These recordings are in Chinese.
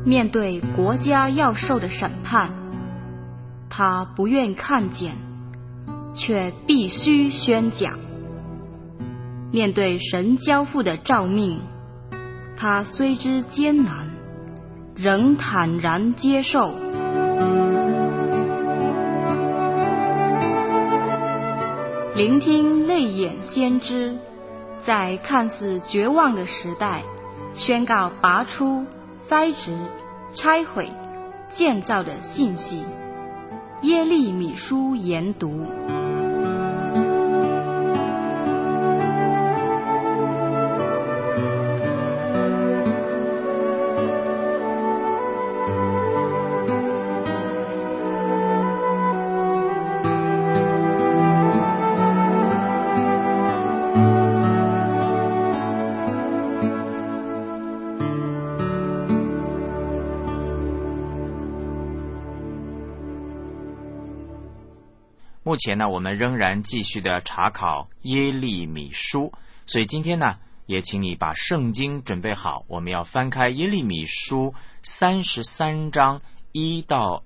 面对国家要受的审判，他不愿看见，却必须宣讲。面对神交付的召命，他虽知艰难，仍坦然接受。聆听泪眼先知，在看似绝望的时代，宣告拔出、栽植、拆毁、建造的信息。耶利米书研读。 目前呢，我们仍然继续的查考耶利米书，所以今天呢，也请你把圣经准备好，我们要翻开耶利米书33章1到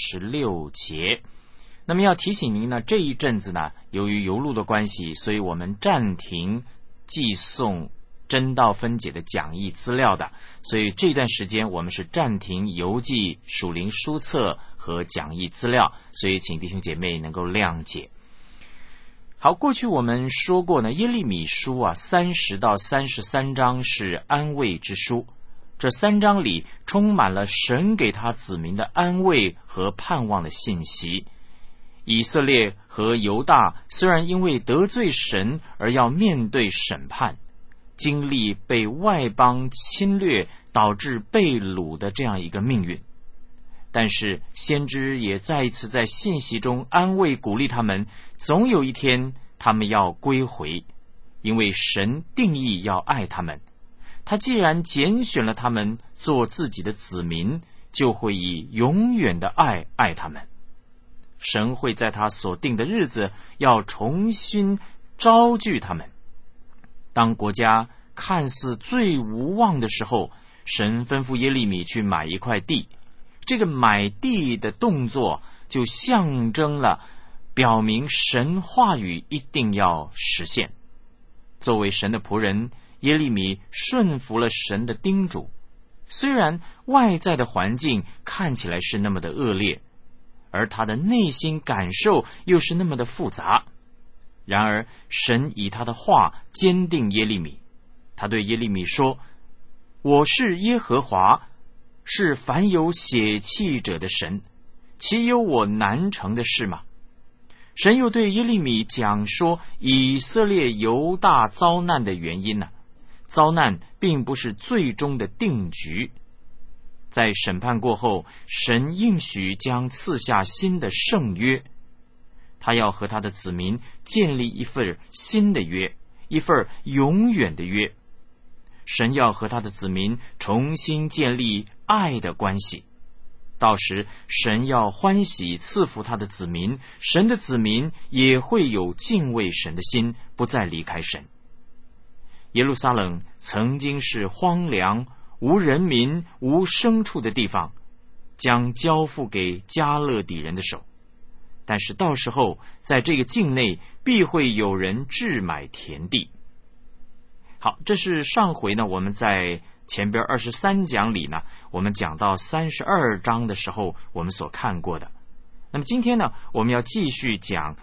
26节。那么要提醒您呢，这一阵子呢，由于邮录的关系，所以我们暂停寄送真道分解的讲义资料的，所以这段时间我们是暂停邮寄属灵书册和讲义资料，所以请弟兄姐妹能够谅解。好，过去我们说过呢，耶利米书30到33章是安慰之书，这3章里充满了神给他子民的安慰和盼望的信息。以色列和犹大虽然因为得罪神而要面对审判，经历被外邦侵略导致被掳的这样一个命运，但是先知也再一次在信息中安慰鼓励他们，总有一天他们要归回，因为神定义要爱他们，他既然拣选了他们做自己的子民，就会以永远的爱爱他们。神会在他所定的日子要重新招聚他们。当国家看似最无望的时候，神吩咐耶利米去买一块地，这个买地的动作就象征了表明神话语一定要实现。作为神的仆人，耶利米顺服了神的叮嘱，虽然外在的环境看起来是那么的恶劣，而他的内心感受又是那么的复杂，然而神以他的话坚定耶利米。他对耶利米说，我是耶和华，是凡有血气者的神，岂有我难成的事吗？神又对耶利米讲说以色列犹大遭难的原因遭难并不是最终的定局，在审判过后，神应许将赐下新的圣约，他要和他的子民建立一份新的约，一份永远的约。神要和他的子民重新建立爱的关系，到时神要欢喜赐福他的子民，神的子民也会有敬畏神的心，不再离开神。耶路撒冷曾经是荒凉、无人民、无牲畜的地方，将交付给加勒底人的手，但是到时候在这个境内必会有人置买田地。好，这是上回呢我们在前边23讲里呢，我们讲到32章的时候我们所看过的。那么今天呢，我们要继续讲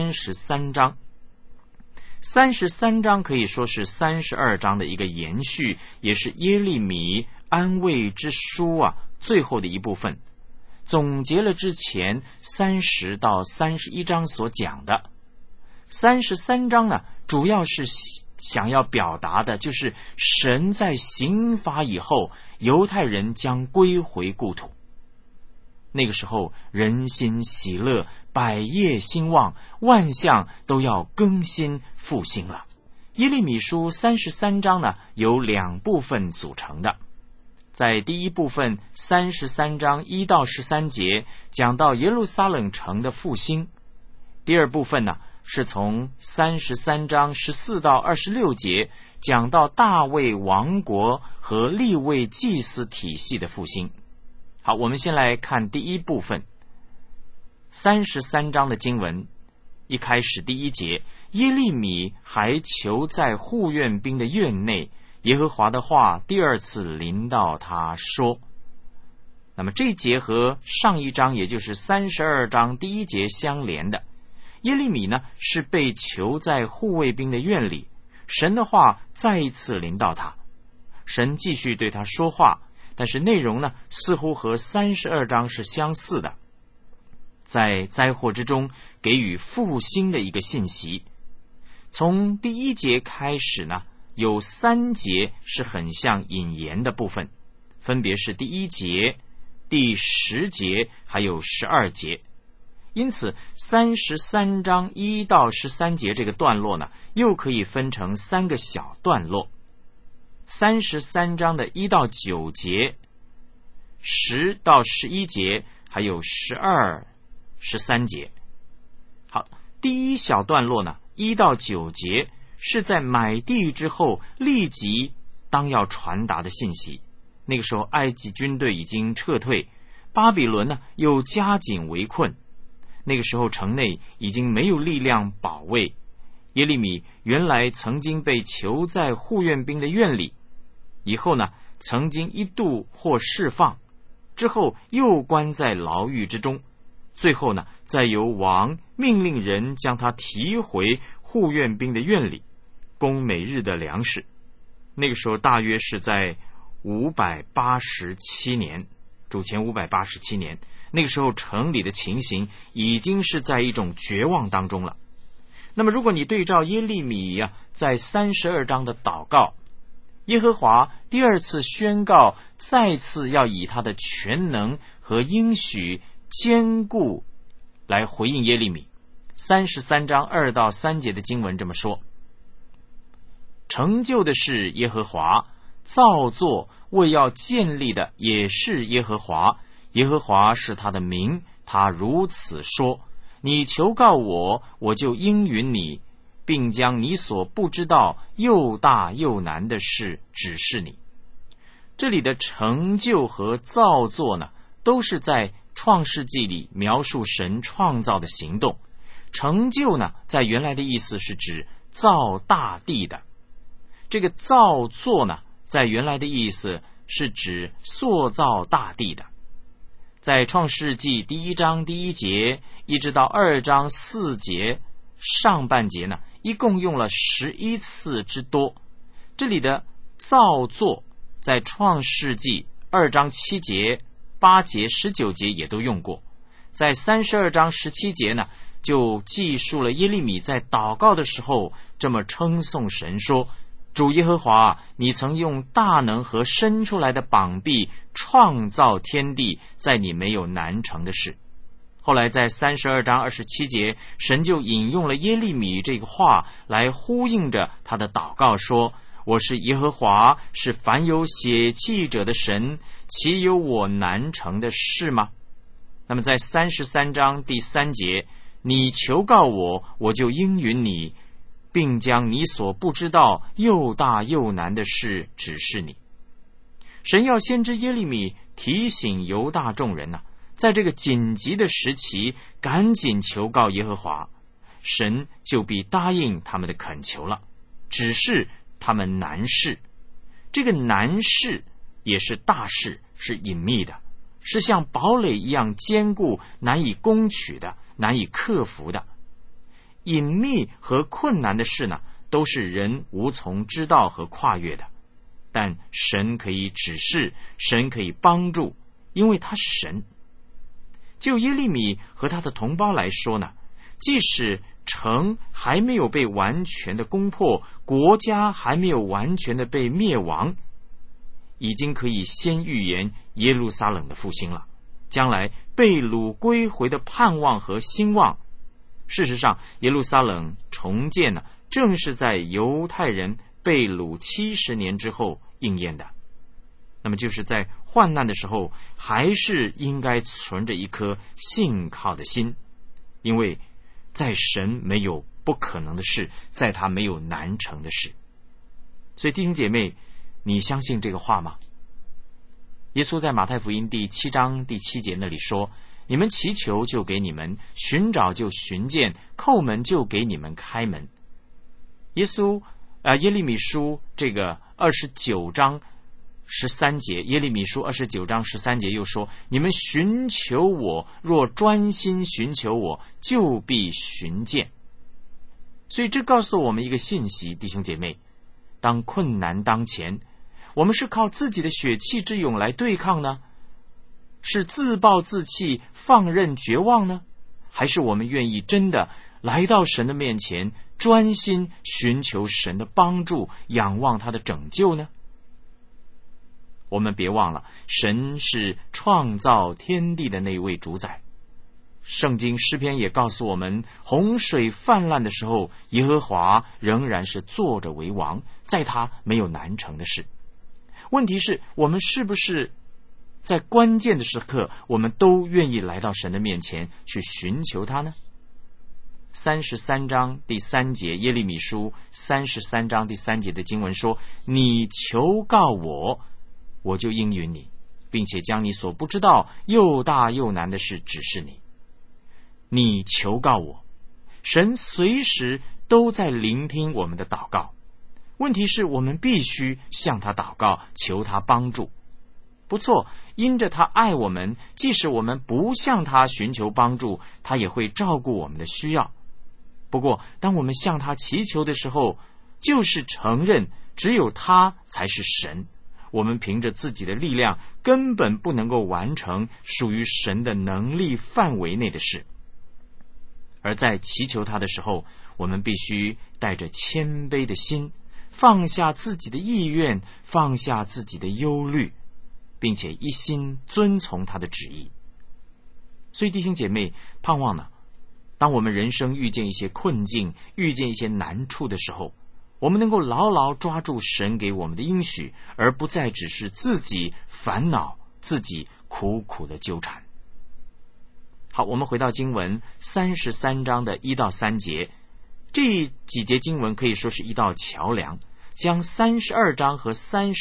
33章。33章可以说是32章的一个延续，也是耶利米安慰之书最后的一部分，总结了之前30到31章所讲的。33章呢，主要是想要表达的就是神在刑罚以后，犹太人将归回故土。那个时候人心喜乐，百业兴旺，万象都要更新复兴了。耶利米书33章呢，由2部分组成的。在第一部分33章1到13节讲到耶路撒冷城的复兴，第二部分呢是从33章14到26节讲到大卫王国和利未祭司体系的复兴。 好，我们先来看第一部分33章的经文。一开始第1节，耶利米还囚在护院兵的院内，耶和华的话第2次临到他说。那么这一节和上一章，也就是32章第1节相连的。耶利米呢是被囚在护卫兵的院里，神的话再一次临到他，神继续对他说话，但是内容呢似乎和32章是相似的，在灾祸之中给予复兴的一个信息。从第1节开始呢，有3节是很像引言的部分，分别是第1节、第10节还有12节。因此33章1到13节这个段落呢，又可以分成3个小段落。33章的1到9节、10到11节还有12、13节。好，第一小段落呢，1到9节是在买地之后立即当要传达的信息。那个时候埃及军队已经撤退，巴比伦呢又加紧围困，那个时候城内已经没有力量保卫。耶利米原来曾经被囚在护院兵的院里，以后呢曾经一度获释放，之后又关在牢狱之中，最后呢再由王命令人将他提回护院兵的院里，供每日的粮食。那个时候大约是在587年，主前587年，那个时候城里的情形已经是在一种绝望当中了。那么如果你对照耶利米在32章的祷告，耶和华第2次宣告，再次要以他的全能和应许坚固来回应耶利米。33章2到3节的经文这么说：成就的是耶和华，造作为要建立的也是耶和华，耶和华是他的名，他如此说：你求告我，我就应允你，并将你所不知道又大又难的事指示你。这里的成就和造作呢，都是在创世纪里描述神创造的行动。成就呢，在原来的意思是指造大地的，这个造作呢，在原来的意思是指塑造大地的。在创世纪第1章第1节一直到2章4节上半节呢，一共用了11次之多。这里的造作在创世纪2章7节、8节、19节也都用过。在32章17节呢，就记述了耶利米在祷告的时候这么称颂神说：主耶和华，你曾用大能和伸出来的膀臂创造天地，在你没有难成的事。后来在32章27节，神就引用了耶利米这个话来呼应着他的祷告说：我是耶和华，是凡有血气者的神，岂有我难成的事吗？那么在33章第3节，你求告我，我就应允你，并将你所不知道又大又难的事指示你。神要先知耶利米提醒犹大众人在这个紧急的时期赶紧求告耶和华，神就必答应他们的恳求了，只是他们难事。这个难事也是大事，是隐秘的，是像堡垒一样坚固，难以攻取的，难以克服的。隐秘和困难的事呢，都是人无从知道和跨越的，但神可以指示，神可以帮助，因为他是神。就耶利米和他的同胞来说呢，即使城还没有被完全的攻破，国家还没有完全的被灭亡，已经可以先预言耶路撒冷的复兴了，将来被掳归回的盼望和兴旺。事实上，耶路撒冷重建呢，正是在犹太人被掳70年之后应验的。那么就是在患难的时候，还是应该存着一颗信靠的心，因为在神没有不可能的事，在他没有难成的事。所以弟兄姐妹，你相信这个话吗？ 耶稣在马太福音第7章第7节那里说，你们祈求就给你们，寻找就寻见，叩门就给你们开门。耶利米书这个29章13节，耶利米书29章13节又说，你们寻求我，若专心寻求我，就必寻见。所以这告诉我们一个信息，弟兄姐妹，当困难当前，我们是靠自己的血气之勇来对抗呢，是自暴自弃放任绝望呢，还是我们愿意真的来到神的面前，专心寻求神的帮助，仰望他的拯救呢？我们别忘了，神是创造天地的那位主宰。圣经诗篇也告诉我们，洪水泛滥的时候，耶和华仍然是坐着为王，在他没有难成的事。问题是，我们是不是在关键的时刻，我们都愿意来到神的面前去寻求他呢？33章第3节，耶利米书33章第3节的经文说，你求告我，我就应允你，并且将你所不知道又大又难的事指示你。你求告我，神随时都在聆听我们的祷告。问题是，我们必须向他祷告，求他帮助。不错，因着他爱我们，即使我们不向他寻求帮助，他也会照顾我们的需要。不过当我们向他祈求的时候，就是承认只有他才是神，我们凭着自己的力量根本不能够完成属于神的能力范围内的事。而在祈求他的时候，我们必须带着谦卑的心，放下自己的意愿，放下自己的忧虑，并且一心遵从他的旨意。所以弟兄姐妹，盼望呢，当我们人生遇见一些困境，遇见一些难处的时候，我们能够牢牢抓住神给我们的应许，而不再只是自己烦恼，自己苦苦的纠缠。好，我们回到经文33章的1到3节，这几节经文可以说是一道桥梁，将32章和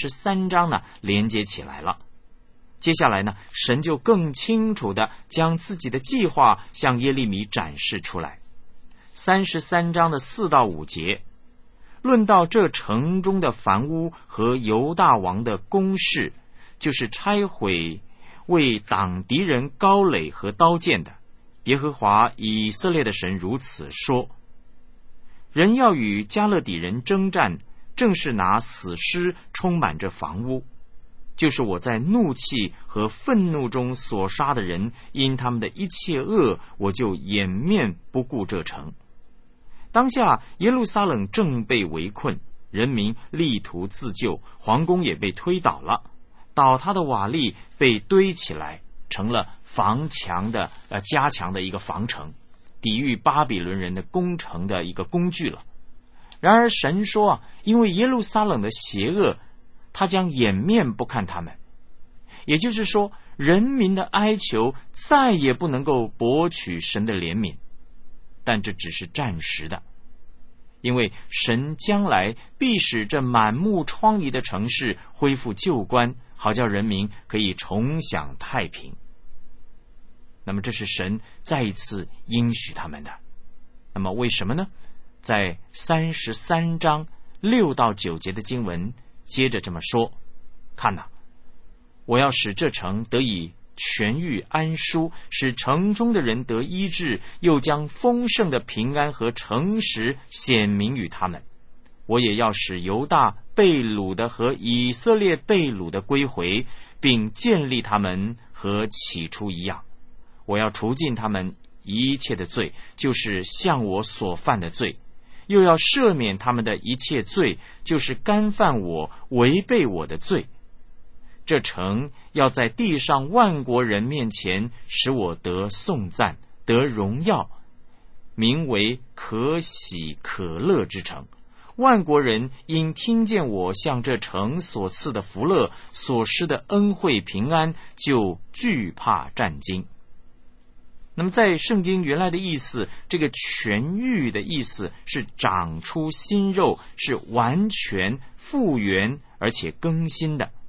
33章呢连接起来了。接下来呢，神就更清楚地将自己的计划向耶利米展示出来。33章的4到5节，论到这城中的房屋和犹大王的宫室，就是拆毁为挡敌人高垒和刀剑的。耶和华以色列的神如此说，人要与加勒底人征战，正是拿死尸充满着房屋，就是我在怒气和愤怒中所杀的人，因他们的一切恶，我就掩面不顾这城。当下耶路撒冷正被围困，人民力图自救，皇宫也被推倒了，倒塌的瓦砾被堆起来，成了加强的一个防城，抵御巴比伦人的攻城的一个工具了。然而神说因为耶路撒冷的邪恶，他将掩面不看他们。也就是说，人民的哀求再也不能够博取神的怜悯，但这只是暂时的，因为神将来必使这满目疮痍的城市恢复旧观，好叫人民可以重享太平。那么这是神再一次应许他们的。那么为什么呢？在33章6到9节的经文接着这么说，看哪，我要使这城得以痊愈安舒，使城中的人得医治，又将丰盛的平安和诚实显明于他们。我也要使犹大被掳的和以色列被掳的归回，并建立他们和起初一样。我要除尽他们一切的罪，就是向我所犯的罪，又要赦免他们的一切罪，就是干犯我违背我的罪。这城要在地上万国人面前使我得颂赞，得荣耀，名为可喜可乐之城。万国人因听见我向这城所赐的福乐，所施的恩惠平安，就惧怕战惊。那么在圣经原来的意思，这个痊愈的意思是长出新肉，是完全复原而且更新的。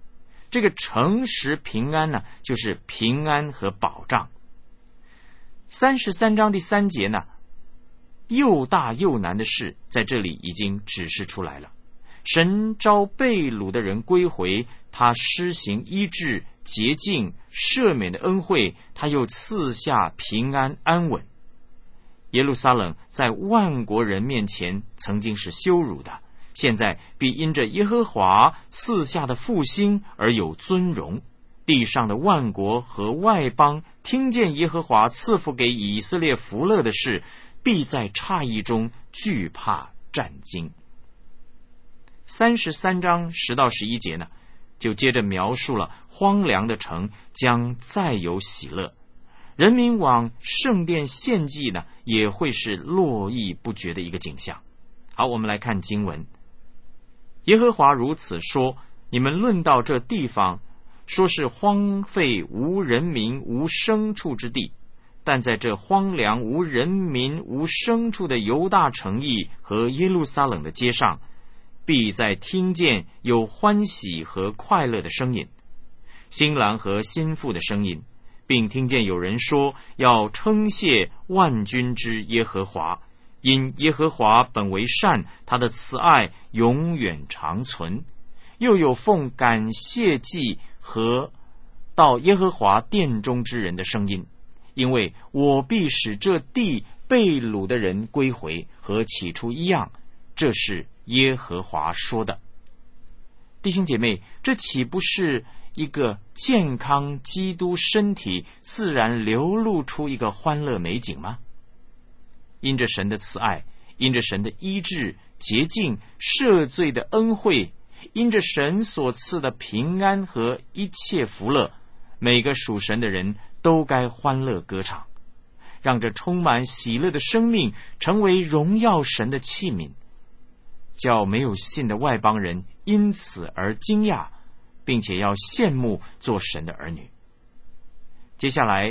这个诚实平安呢，就是平安和保障。33章第3节呢，又大又难的事在这里已经指示出来了。神召被掳的人归回，他施行医治、洁净、赦免的恩惠，他又赐下平安安稳。耶路撒冷在万国人面前曾经是羞辱的，现在必因着耶和华赐下的复兴而有尊荣。地上的万国和外邦听见耶和华赐福给以色列福乐的事，必在诧异中惧怕战惊。33章10到11节呢，就接着描述了荒凉的城将再有喜乐，人民往圣殿献祭呢，也会是络绎不绝的一个景象。好，我们来看经文。耶和华如此说：你们论到这地方，说是荒废无人民无牲畜之地，但在这荒凉无人民无牲畜的犹大城邑和耶路撒冷的街上，必在听见有欢喜和快乐的声音，新郎和新妇的声音，并听见有人说要称谢万军之耶和华，因耶和华本为善，他的慈爱永远长存。又有奉感谢祭和到耶和华殿中之人的声音，因为我必使这地被掳的人归回，和起初一样，这是耶和华说的。弟兄姐妹，这岂不是一个健康基督身体自然流露出一个欢乐美景吗？因着神的慈爱，因着神的医治、洁净、赦罪的恩惠，因着神所赐的平安和一切福乐，每个属神的人都该欢乐歌唱，让这充满喜乐的生命成为荣耀神的器皿，叫没有信的外邦人因此而惊讶，并且要羡慕做神的儿女。接下来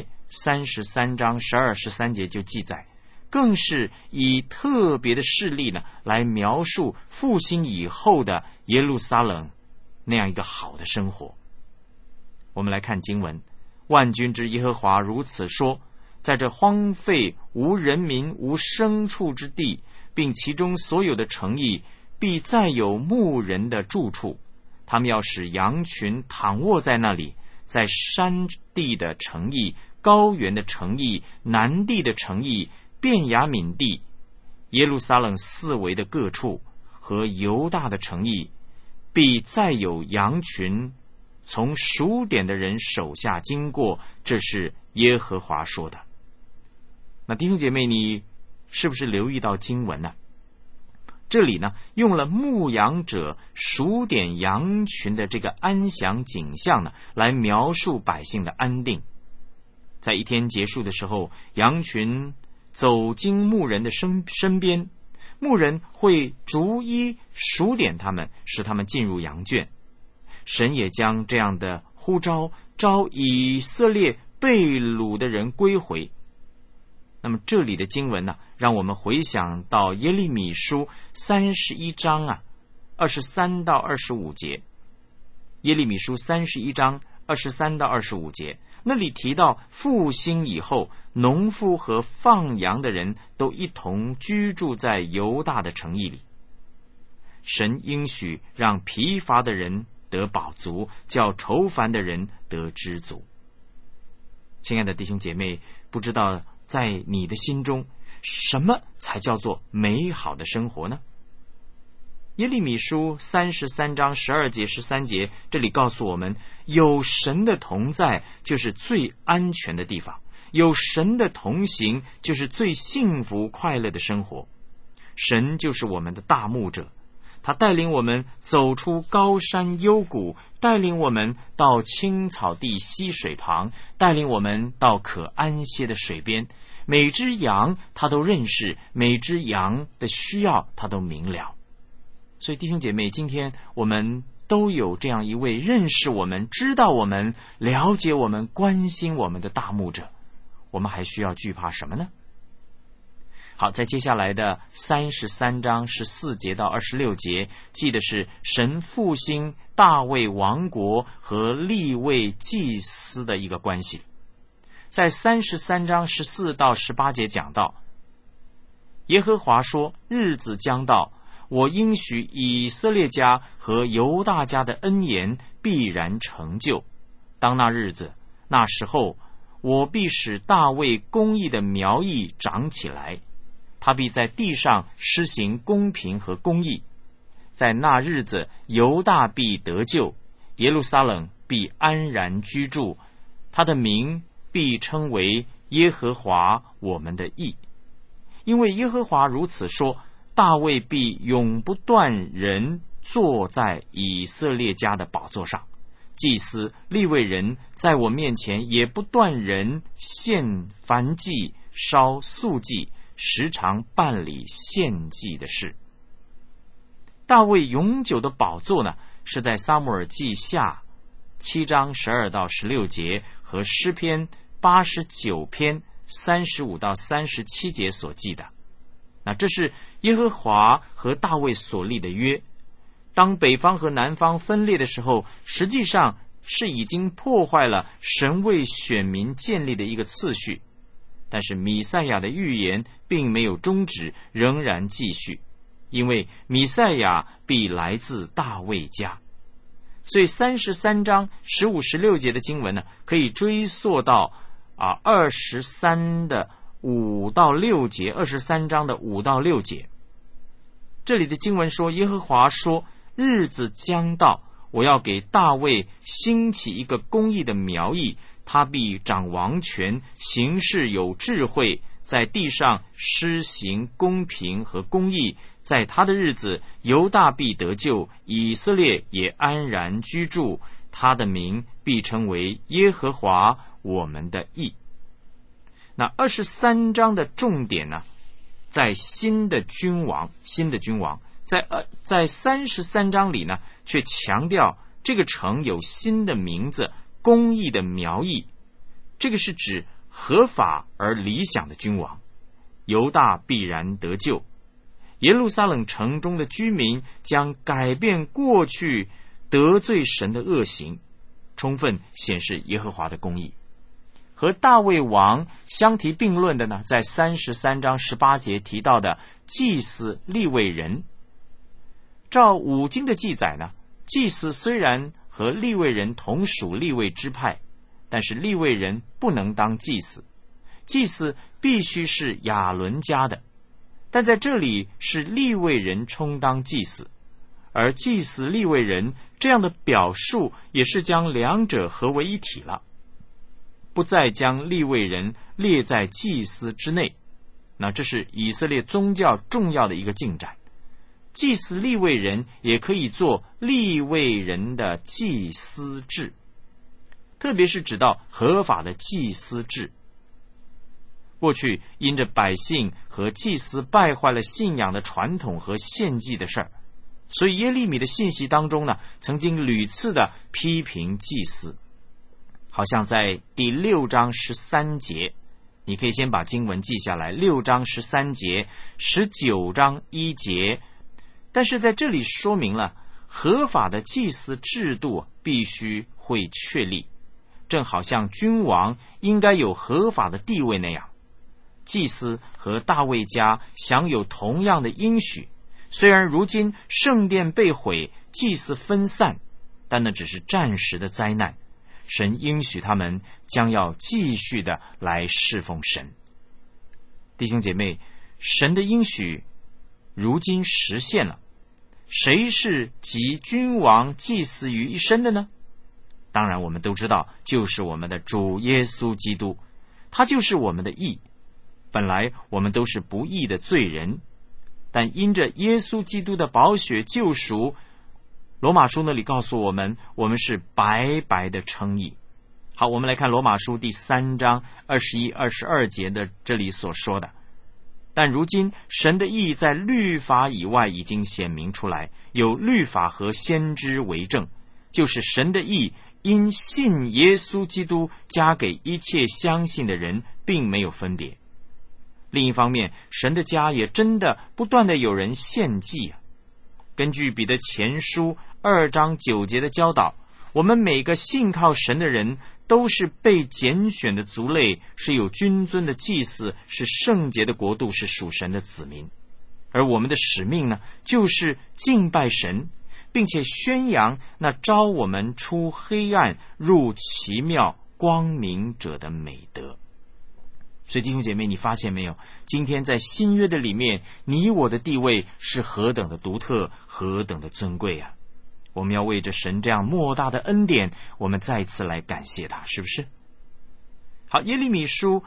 33章12、13节就记载，更是以特别的事例呢，来描述复兴以后的耶路撒冷那样一个好的生活。我们来看经文：万军之耶和华如此说，在这荒废无人民无牲畜之地，并其中所有的城邑，必再有牧人的住处，他们要使羊群躺卧在那里，在山地的城邑、高原的城邑、南地的城邑、便雅悯地、耶路撒冷四围的各处和犹大的城邑，必再有羊群从数点的人手下经过，这是耶和华说的。那弟兄姐妹，你是不是留意到经文呢？这里呢，用了牧羊者数点羊群的这个安详景象呢，来描述百姓的安定。在一天结束的时候，羊群走经牧人的身边，牧人会逐一数点他们，使他们进入羊圈。神也将这样的呼召召以色列被掳的人归回。那么这里的经文呢，让我们回想到耶利米书31章23到25节。耶利米书31章23到25节，那里提到复兴以后，农夫和放羊的人都一同居住在犹大的城邑里。神应许让疲乏的人得饱足，叫愁烦的人得知足。亲爱的弟兄姐妹，不知道在你的心中，什么才叫做美好的生活呢？耶利米书33章12节13节，这里告诉我们，有神的同在就是最安全的地方，有神的同行就是最幸福快乐的生活。神就是我们的大牧者，他带领我们走出高山幽谷，带领我们到青草地溪水旁，带领我们到可安歇的水边。每只羊他都认识，每只羊的需要他都明了。所以弟兄姐妹，今天我们都有这样一位认识我们、知道我们、了解我们、关心我们的大牧者，我们还需要惧怕什么呢？ 好，在接下来的33章14节到26节，记的是神复兴大卫王国和立位祭司的一个关系。在33章14到18节讲到，耶和华说，日子将到，我应许以色列家和犹大家的恩言必然成就。当那日子，那时候，我必使大卫公义的苗裔长起来，他必在地上施行公平和公义。在那日子，犹大必得救，耶路撒冷必安然居住，他的名必称为耶和华我们的义。因为耶和华如此说，大卫必永不断人坐在以色列家的宝座上，祭司利未人在我面前也不断人献燔祭、烧素祭，时常办理献祭的事。大卫永久的宝座呢，是在撒母耳记下7章12到16节和诗篇89篇35到37节所记的。那这是耶和华和大卫所立的约。当北方和南方分裂的时候，实际上是已经破坏了神为选民建立的一个次序。但是弥赛亚的预言并没有终止，仍然继续，因为弥赛亚必来自大卫家。所以33章15、16节的经文呢，可以追溯到23的5到6节，23章的5到6节。这里的经文说，耶和华说，日子将到，我要给大卫兴起一个公义的苗裔，他必掌王权，行事有智慧，在地上施行公平和公义。在他的日子，犹大必得救，以色列也安然居住，他的名必称为耶和华我们的义。那23章的重点呢，在新的君王，在33章里呢，却强调这个城有新的名字，公义的苗裔。这个是指合法而理想的君王，犹大必然得救，耶路撒冷城中的居民将改变过去得罪神的恶行，充分显示耶和华的公义。和大卫王相提并论的呢，在33章18节提到的祭司利未人。照五经的记载呢，祭司虽然和利未人同属利未支派，但是利未人不能当祭司，祭司必须是亚伦家的。但在这里是利未人充当祭司，而祭司利未人这样的表述也是将两者合为一体了，不再将利未人列在祭司之内。那这是以色列宗教重要的一个进展。祭司利未人也可以做利未人的祭司制，特别是指到合法的祭司制。过去因着百姓和祭司败坏了信仰的传统和献祭的事儿，所以耶利米的信息当中呢，曾经屡次的批评祭司。好像在第6章13节，你可以先把经文记下来，6章13节、19章1节。但是在这里说明了合法的祭司制度必须会确立，正好像君王应该有合法的地位那样，祭司和大卫家享有同样的应许。虽然如今圣殿被毁，祭司分散，但那只是暂时的灾难，神应许他们将要继续的来侍奉神。弟兄姐妹，神的应许如今实现了。谁是集君王祭司于一身的呢？当然我们都知道，就是我们的主耶稣基督，他就是我们的义。本来我们都是不义的罪人，但因着耶稣基督的宝血救赎，罗马书那里告诉我们，我们是白白的称义。好，我们来看罗马书第3章21、22节的这里所说的，但如今神的义在律法以外已经显明出来，有律法和先知为证，就是神的义因信耶稣基督加给一切相信的人，并没有分别。 另一方面，神的家也真的不断的有人献祭啊。根据彼得前书2章9节的教导，我们每个信靠神的人都是被拣选的族类，是有君尊的祭司，是圣洁的国度，是属神的子民。而我们的使命呢，就是敬拜神，并且宣扬那召我们出黑暗入奇妙光明者的美德。所以弟兄姐妹，你发现没有，今天在新约的里面，你我的地位是何等的独特，何等的尊贵啊！我们要为着神这样莫大的恩典，我们再次来感谢他，是不是？好，耶利米书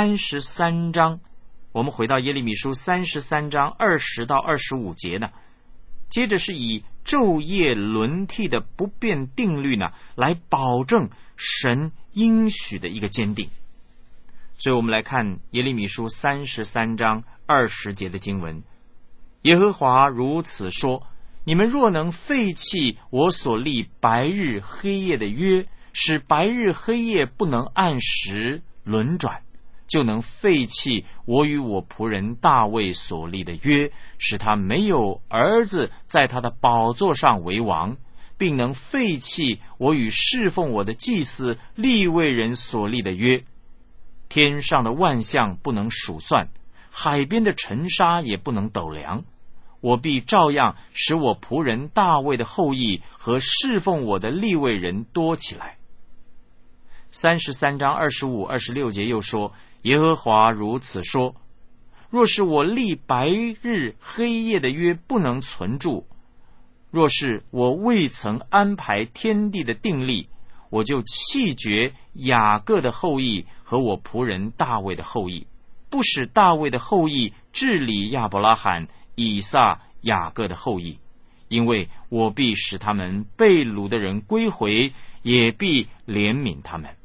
33章，我们回到耶利米书33章20到25节呢，接着是以昼夜轮替的不变定律呢，来保证神应许的一个坚定。所以我们来看耶利米书33章20节的经文，耶和华如此说，你们若能废弃我所立白日黑夜的约，使白日黑夜不能按时轮转，就能废弃我与我仆人大卫所立的约，使他没有儿子在他的宝座上为王，并能废弃我与侍奉我的祭司利未人所立的约。天上的万象不能数算，海边的尘沙也不能斗量，我必照样使我仆人大卫的后裔和侍奉我的利未人多起来。33章25、26节又说，耶和华如此说，若是我立白日黑夜的约不能存住，若是我未曾安排天地的定例，我就弃绝雅各的后裔和我仆人大卫的后裔，不使大卫的后裔治理亚伯拉罕、以撒、雅各的后裔，因为我必使他们被掳的人归回，也必怜悯他们。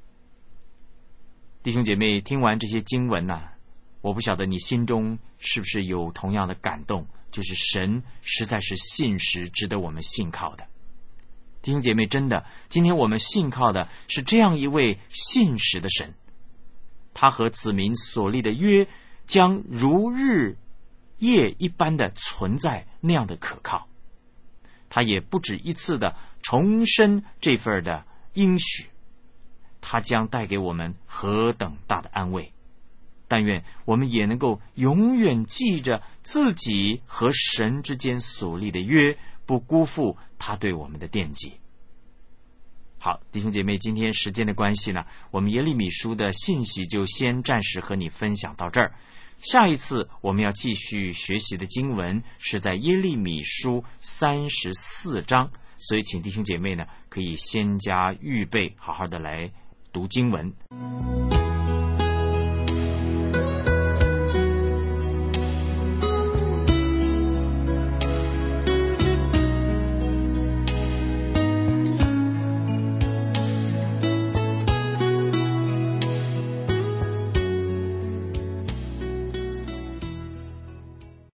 弟兄姐妹，听完这些经文啊，我不晓得你心中是不是有同样的感动，就是神实在是信实，值得我们信靠的。弟兄姐妹，真的，今天我们信靠的是这样一位信实的神，他和子民所立的约将如日夜一般的存在，那样的可靠。他也不止一次的重申这份的应许，他将带给我们何等大的安慰。但愿我们也能够永远记着自己和神之间所立的约，不辜负他对我们的惦记。好，弟兄姐妹，今天时间的关系呢，我们耶利米书的信息就先暂时和你分享到这儿。下一次我们要继续学习的经文是在耶利米书34章，所以请弟兄姐妹呢可以先加预备，好好的来读经文。